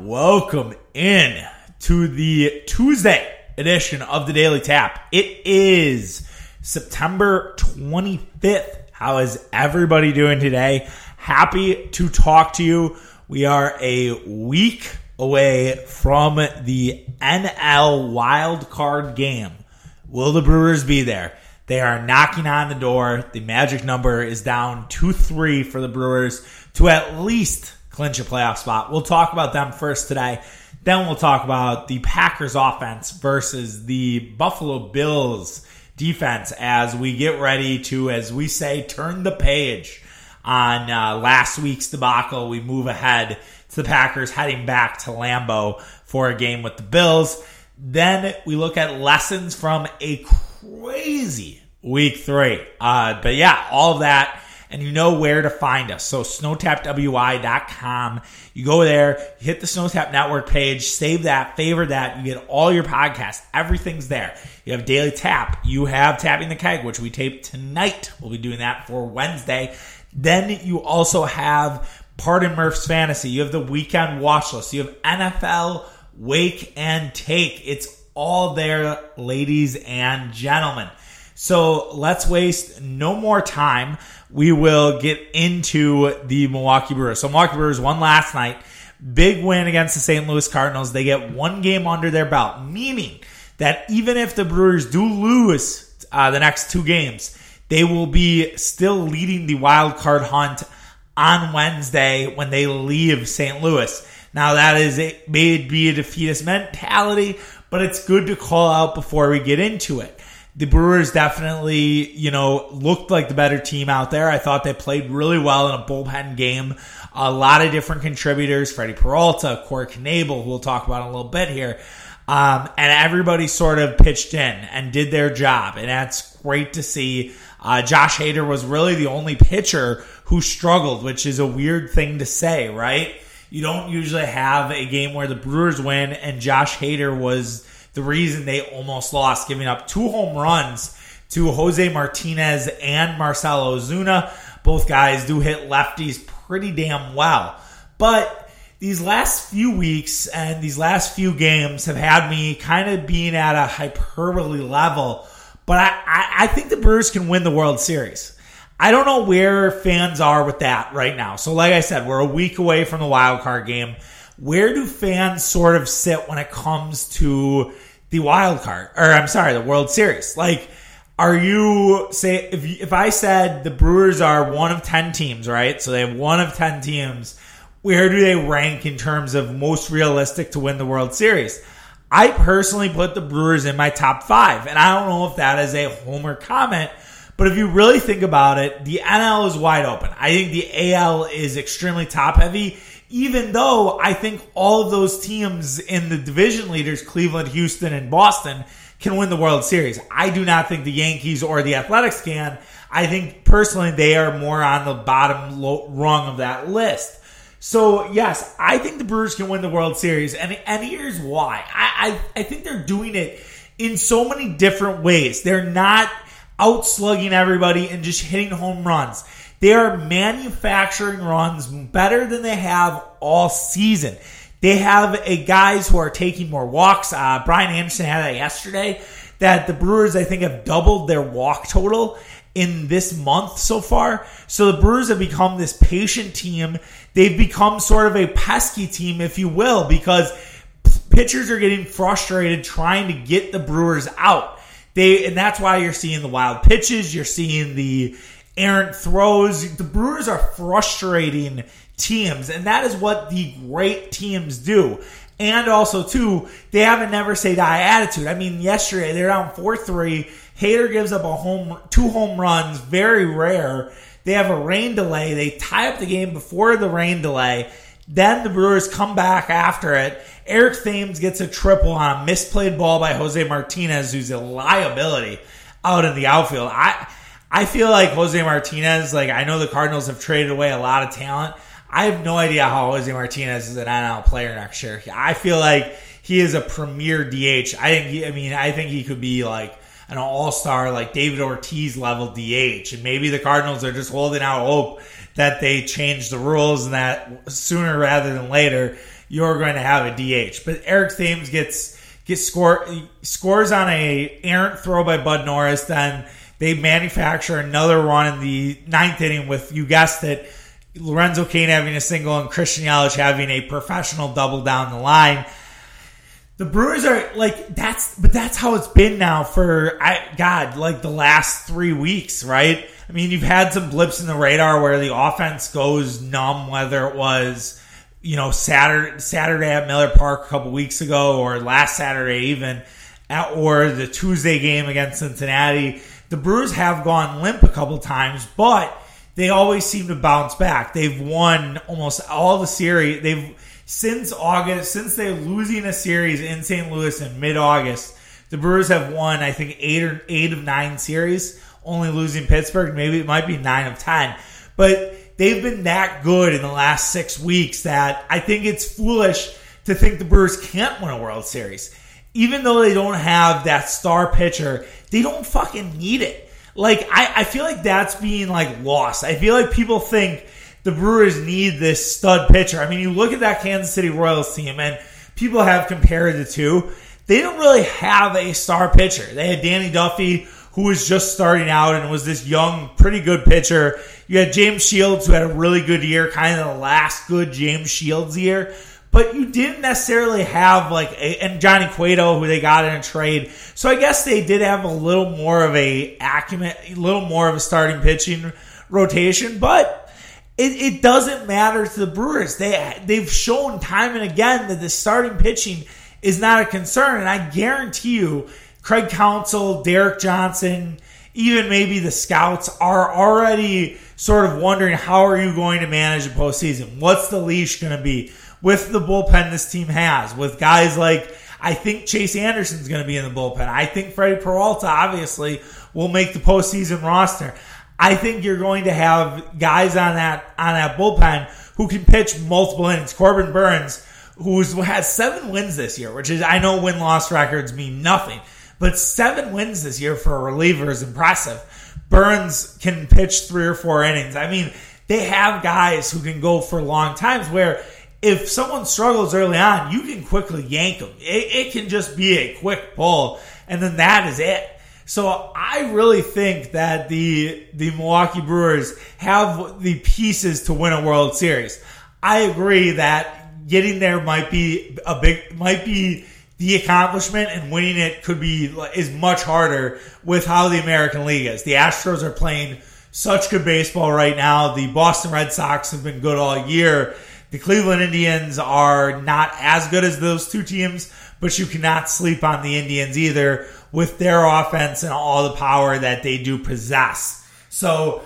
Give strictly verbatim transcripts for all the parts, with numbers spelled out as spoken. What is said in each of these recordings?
welcome in to the Tuesday edition of the Daily Tap. It is September twenty-fifth. How is everybody doing today? Happy to talk to you. We are a week away from the N L wild card game. Will the Brewers be there? They are knocking on the door. The magic number is down to three for the Brewers to at least clinch a playoff spot. We'll talk about them first today. Then we'll talk about the Packers offense versus the Buffalo Bills defense as we get ready to, as we say, turn the page on uh, last week's debacle. We move ahead to the Packers heading back to Lambeau for a game with the Bills. Then we look at lessons from a crazy week three. Uh, but yeah, all of that. And you know where to find us. So snow tap w i dot com. You go there, you hit the SnowTap Network page, save that, favorite that. You get all your podcasts. Everything's there. You have Daily Tap. You have Tapping the Keg, which we tape tonight. We'll be doing that for Wednesday. Then you also have Pardon Murph's Fantasy. You have the Weekend Watch List. You have N F L Wake and Take. It's all there, ladies and gentlemen. So let's waste no more time. We will get into the Milwaukee Brewers. So Milwaukee Brewers won last night. Big win against the Saint Louis Cardinals. They get one game under their belt, meaning that even if the Brewers do lose uh, the next two games, they will be still leading the wild card hunt on Wednesday when they leave Saint Louis. Now that is a, may be a defeatist mentality, but it's good to call out before we get into it. The Brewers definitely, you know, looked like the better team out there. I thought they played really well in a bullpen game. A lot of different contributors, Freddie Peralta, Corey Knebel, who we'll talk about in a little bit here. Um, and everybody sort of pitched in and did their job. And that's great to see. Uh, Josh Hader was really the only pitcher who struggled, which is a weird thing to say, right? You don't usually have a game where the Brewers win and Josh Hader was the reason they almost lost, giving up two home runs to Jose Martinez and Marcell Ozuna. Both guys do hit lefties pretty damn well. But these last few weeks and these last few games have had me kind of being at a hyperbole level. But I, I, I think the Brewers can win the World Series. I don't know where fans are with that right now. So like I said, we're a week away from the wild card game. Where do fans sort of sit when it comes to the wild card, or I'm sorry, the World Series? Like, are you, say, if if I said the Brewers are one of ten teams, right? So they have one of ten teams. Where do they rank in terms of most realistic to win the World Series? I personally put the Brewers in my top five, and I don't know if that is a homer comment, but if you really think about it, the N L is wide open. I think the A L is extremely top heavy. Even though I think all of those teams in the division leaders, Cleveland, Houston, and Boston, can win the World Series. I do not think the Yankees or the Athletics can. I think, personally, they are more on the bottom rung of that list. So, yes, I think the Brewers can win the World Series, and, and here's why. I, I, I think they're doing it in so many different ways. They're not outslugging everybody and just hitting home runs. They are manufacturing runs better than they have all season. They have a guys who are taking more walks. Uh, Brian Anderson had that yesterday, that the Brewers, I think, have doubled their walk total in this month so far. So the Brewers have become this patient team. They've become sort of a pesky team, if you will, because pitchers are getting frustrated trying to get the Brewers out. They, and that's why you're seeing the wild pitches. You're seeing the errant throws. The Brewers are frustrating teams, and that is what the great teams do. And also, too, they have a never say die attitude. I mean, yesterday they're down four three. Hader gives up a home, two home runs, very rare. They have a rain delay. They tie up the game before the rain delay. Then the Brewers come back after it. Eric Thames gets a triple on a misplayed ball by Jose Martinez, who's a liability out in the outfield. I I feel like Jose Martinez, like, I know the Cardinals have traded away a lot of talent. I have no idea how Jose Martinez is an N L player next year. I feel like he is a premier D H. I think he, I mean, I think he could be like an all-star, like David Ortiz level D H. And maybe the Cardinals are just holding out hope that they change the rules and that sooner rather than later you're going to have a D H. But Eric Thames gets gets score scores on a errant throw by Bud Norris. Then they manufacture another run in the ninth inning with, you guessed it, Lorenzo Cain having a single and Christian Yelich having a professional double down the line. The Brewers are like, that's, but that's how it's been now for, I, God, like the last three weeks, right? I mean, you've had some blips in the radar where the offense goes numb, whether it was, you know, Saturday, Saturday at Miller Park a couple weeks ago, or last Saturday even, at, or the Tuesday game against Cincinnati. The Brewers have gone limp a couple times, but they always seem to bounce back. They've won almost all the series. They've since August, since they're losing a series in Saint Louis in mid-August, the Brewers have won, I think, eight or eight of nine series, only losing Pittsburgh. Maybe it might be nine of ten. But they've been that good in the last six weeks that I think it's foolish to think the Brewers can't win a World Series. Even though they don't have that star pitcher, they don't fucking need it. Like, I, I feel like that's being, like, lost. I feel like people think the Brewers need this stud pitcher. I mean, you look at that Kansas City Royals team, and people have compared the two. They don't really have a star pitcher. They had Danny Duffy, who was just starting out and was this young, pretty good pitcher. You had James Shields, who had a really good year, kind of the last good James Shields year. But you didn't necessarily have, like, a, and Johnny Cueto, who they got in a trade. So I guess they did have a little more of a acumen, a little more of a starting pitching rotation. But It, it doesn't matter to the Brewers. They, they've shown time and again that the starting pitching is not a concern. And I guarantee you, Craig Counsell, Derek Johnson, even maybe the scouts are already sort of wondering, how are you going to manage the postseason? What's the leash going to be with the bullpen this team has? With guys like, I think Chase Anderson's going to be in the bullpen. I think Freddie Peralta, obviously, will make the postseason roster. I think you're going to have guys on that on that bullpen who can pitch multiple innings. Corbin Burns, who has seven wins this year, which is, I know win-loss records mean nothing, but seven wins this year for a reliever is impressive. Burns can pitch three or four innings. I mean, they have guys who can go for long times where if someone struggles early on, you can quickly yank them. It, it can just be a quick pull, and then that is it. So I really think that the the Milwaukee Brewers have the pieces to win a World Series. I agree that getting there might be a big might be the accomplishment, and winning it could be is much harder with how the American League is. The Astros are playing such good baseball right now. The Boston Red Sox have been good all year. The Cleveland Indians are not as good as those two teams, but you cannot sleep on the Indians either, with their offense and all the power that they do possess. So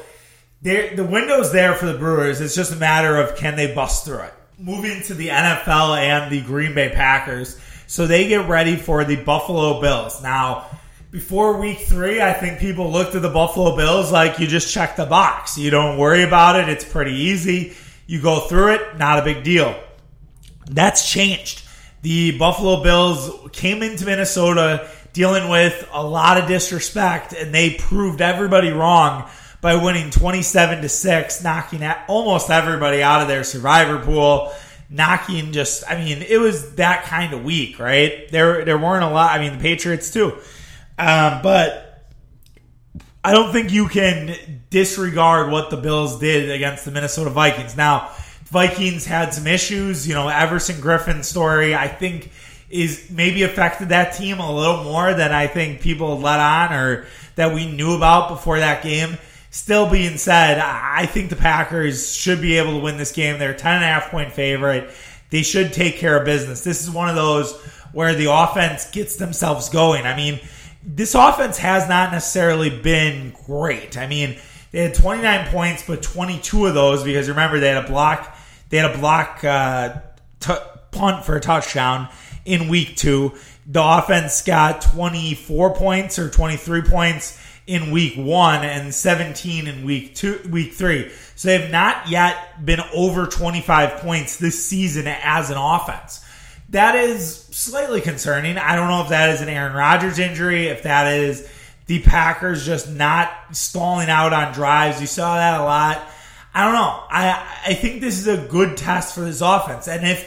the window's there for the Brewers. It's just a matter of, can they bust through it? Moving to the N F L and the Green Bay Packers. So they get ready for the Buffalo Bills. Now, before week three, I think people looked at the Buffalo Bills like, you just check the box. You don't worry about it. It's pretty easy. You go through it, not a big deal. That's changed. The Buffalo Bills came into Minnesota dealing with a lot of disrespect, and they proved everybody wrong by winning twenty-seven to six, knocking at almost everybody out of their survivor pool, knocking just, I mean, it was that kind of week, right? There there weren't a lot, I mean, the Patriots too. Um, but I don't think you can disregard what the Bills did against the Minnesota Vikings. Now, Vikings had some issues, you know, Everson Griffin's story, I think, is maybe affected that team a little more than I think people let on or that we knew about before that game. Still being said, I think the Packers should be able to win this game. They're a ten and a half point favorite. They should take care of business. This is one of those where the offense gets themselves going. I mean, this offense has not necessarily been great. I mean, they had twenty-nine points, but twenty-two of those, because remember, they had a block, they had a block uh, t- punt for a touchdown in week two. The offense got twenty-four points or twenty-three points in week one and seventeen in week two, week three. So they have not yet been over twenty-five points this season as an offense. That is slightly concerning. I don't know if that is an Aaron Rodgers injury, if that is the Packers just not stalling out on drives. You saw that a lot. I don't know. I I think this is a good test for this offense. And if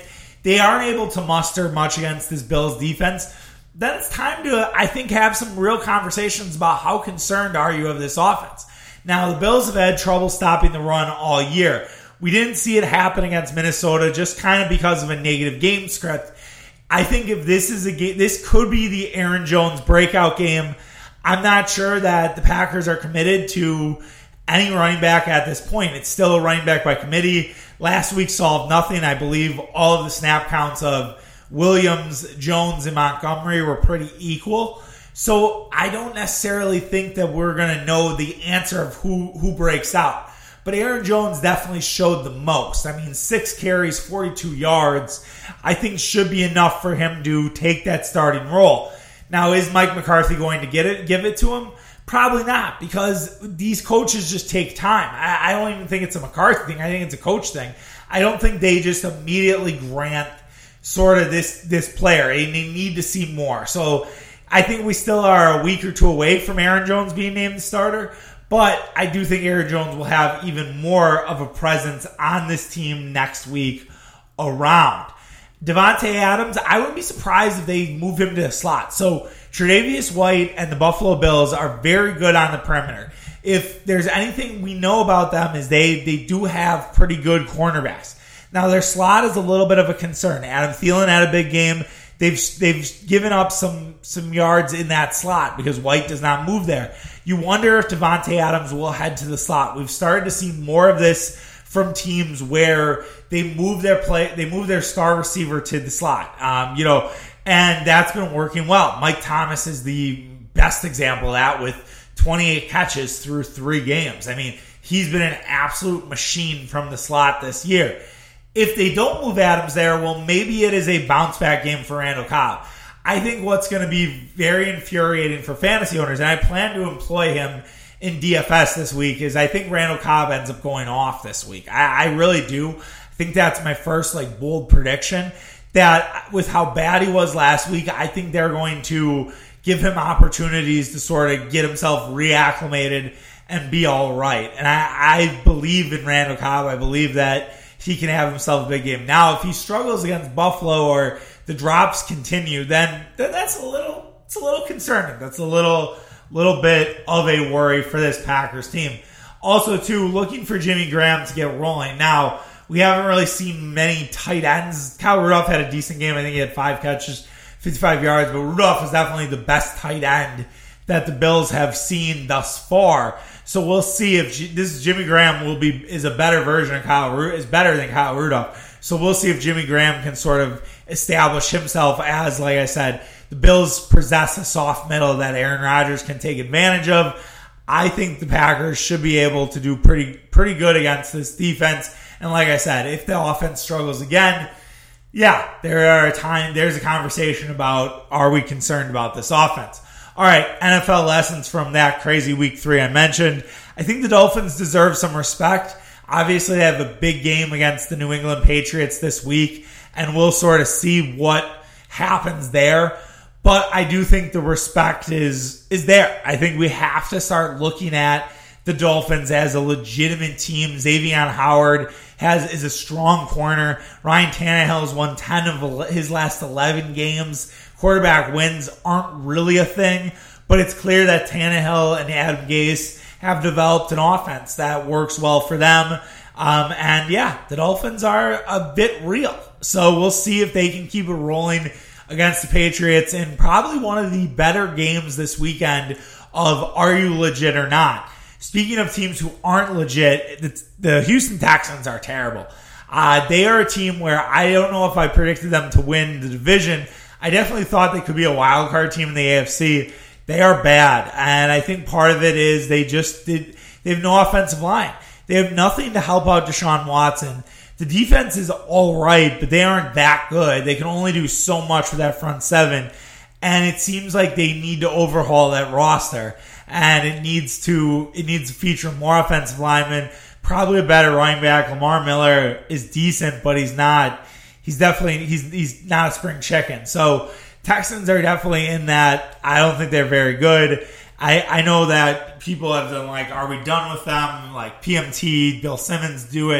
they aren't able to muster much against this Bills defense, then it's time to, I think, have some real conversations about how concerned are you of this offense. Now, the Bills have had trouble stopping the run all year. We didn't see it happen against Minnesota just kind of because of a negative game script. I think if this is a game, this could be the Aaron Jones breakout game. I'm not sure that the Packers are committed to any running back at this point. It's still a running back by committee. Last week solved nothing. I believe all of the snap counts of Williams, Jones, and Montgomery were pretty equal. So I don't necessarily think that we're going to know the answer of who, who breaks out. But Aaron Jones definitely showed the most. I mean, six carries, forty-two yards, I think should be enough for him to take that starting role. Now, is Mike McCarthy going to get it, give it to him? Probably not, because these coaches just take time. I, I don't even think it's a McCarthy thing. I think it's a coach thing. I don't think they just immediately grant sort of this, this player. They need to see more. So I think we still are a week or two away from Aaron Jones being named the starter. But I do think Aaron Jones will have even more of a presence on this team next week around. Devontae Adams, I wouldn't be surprised if they move him to the slot. So Tre'Davious White and the Buffalo Bills are very good on the perimeter. If there's anything we know about them is they, they do have pretty good cornerbacks. Now their slot is a little bit of a concern. Adam Thielen had a big game. They've they've given up some some yards in that slot because White does not move there. You wonder if Devontae Adams will head to the slot. We've started to see more of this from teams where they move their play, they move their star receiver to the slot. Um, you know, and that's been working well. Mike Thomas is the best example of that with twenty-eight catches through three games. I mean, he's been an absolute machine from the slot this year. If they don't move Adams there, well, maybe it is a bounce-back game for Randall Cobb. I think what's going to be very infuriating for fantasy owners, and I plan to employ him in D F S this week, is I think Randall Cobb ends up going off this week. I, I really do. I think that's my first like bold prediction, that with how bad he was last week, I think they're going to give him opportunities to sort of get himself reacclimated and be all right. And I, I believe in Randall Cobb. I believe that he can have himself a big game. Now, if he struggles against Buffalo or the drops continue, then, then that's a little it's a little concerning. That's a little little bit of a worry for this Packers team. Also, too, looking for Jimmy Graham to get rolling. Now, we haven't really seen many tight ends. Kyle Rudolph had a decent game. I think he had five catches, fifty-five yards, but Rudolph is definitely the best tight end that the Bills have seen thus far. So we'll see if G- this Jimmy Graham will be is a better version of Kyle Ru- is better than Kyle Rudolph. So we'll see if Jimmy Graham can sort of establish himself as, like I said, the Bills possess a soft middle that Aaron Rodgers can take advantage of. I think the Packers should be able to do pretty pretty good against this defense. And like I said, if the offense struggles again, yeah, there are a time there's a conversation about, are we concerned about this offense? All right, N F L lessons from that crazy week three I mentioned. I think the Dolphins deserve some respect. Obviously, they have a big game against the New England Patriots this week, and we'll sort of see what happens there. But I do think the respect is is there. I think we have to start looking at the Dolphins as a legitimate team. Xavier Howard has is a strong corner. Ryan Tannehill has won ten of his last eleven games. Quarterback wins aren't really a thing, but it's clear that Tannehill and Adam Gase have developed an offense that works well for them. Um, and yeah, the Dolphins are a bit real. So we'll see if they can keep it rolling against the Patriots in probably one of the better games this weekend of are you legit or not. Speaking of teams who aren't legit, the, the Houston Texans are terrible. Uh, they are a team where I don't know if I predicted them to win the division. I definitely thought they could be a wild card team in the A F C. They are bad, and I think part of it is they just did, they have no offensive line. They have nothing to help out Deshaun Watson. The defense is all right, but they aren't that good. They can only do so much with that front seven, and it seems like they need to overhaul that roster, and it needs to it needs to feature more offensive linemen, probably a better running back. Lamar Miller is decent, but he's not. He's definitely he's he's not a spring chicken. So Texans are definitely in that. I don't think they're very good. I, I know that people have been like, are we done with them? Like P M T, Bill Simmons do it.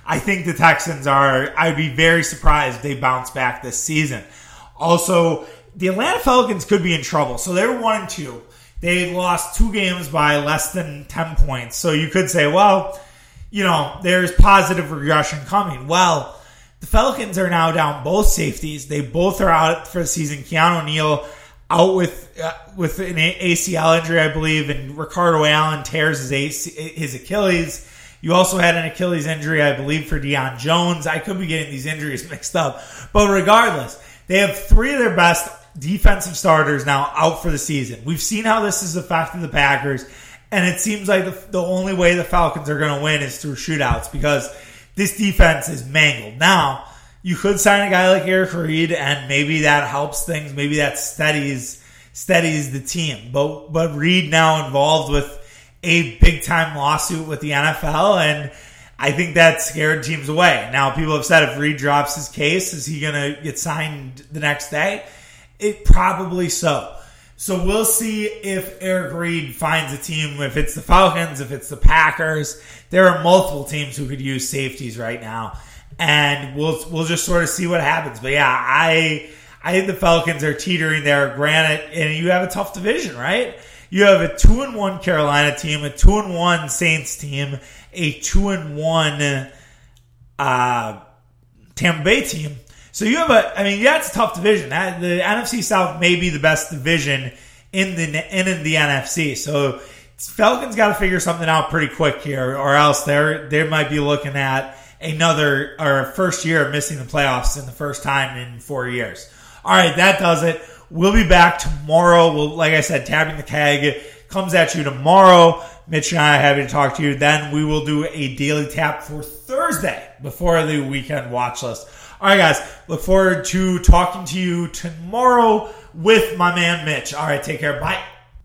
I think the Texans are, I'd be very surprised if they bounce back this season. Also, the Atlanta Falcons could be in trouble. So they were one and two. They lost two games by less than ten points. So you could say, well, you know, there's positive regression coming. Well, the Falcons are now down both safeties. They both are out for the season. Keanu Neal out with uh, with an A C L injury, I believe, and Ricardo Allen tears his A C, his Achilles. You also had an Achilles injury, I believe, for Deion Jones. I could be getting these injuries mixed up. But regardless, they have three of their best defensive starters now out for the season. We've seen how this has affected the Packers, and it seems like the, the only way the Falcons are going to win is through shootouts because this defense is mangled. Now, you could sign a guy like Eric Reid, and maybe that helps things. Maybe that steadies steadies the team. But but Reid now involved with a big-time lawsuit with the N F L, and I think that scared teams away. Now, people have said if Reid drops his case, is he going to get signed the next day? It probably so. So we'll see if Eric Reid finds a team, if it's the Falcons, if it's the Packers. There are multiple teams who could use safeties right now, and we'll we'll just sort of see what happens. But yeah, I I think the Falcons are teetering there. Granted, and you have a tough division, right? You have a two and one Carolina team, a two and one Saints team, a two and one uh, Tampa Bay team. So you have a, I mean, that's a tough division. That, the N F C South may be the best division in the in, in the N F C. So Falcons got to figure something out pretty quick here, or else they're they might be looking at another or first year of missing the playoffs in the first time in four years. All right, that does it. We'll be back tomorrow. We'll, like I said, Tapping the Keg comes at you tomorrow. Mitch and I are happy to talk to you. Then we will do a daily tap for Thursday before the weekend watch list. All right, guys. Look forward to talking to you tomorrow with my man Mitch. All right, take care. Bye.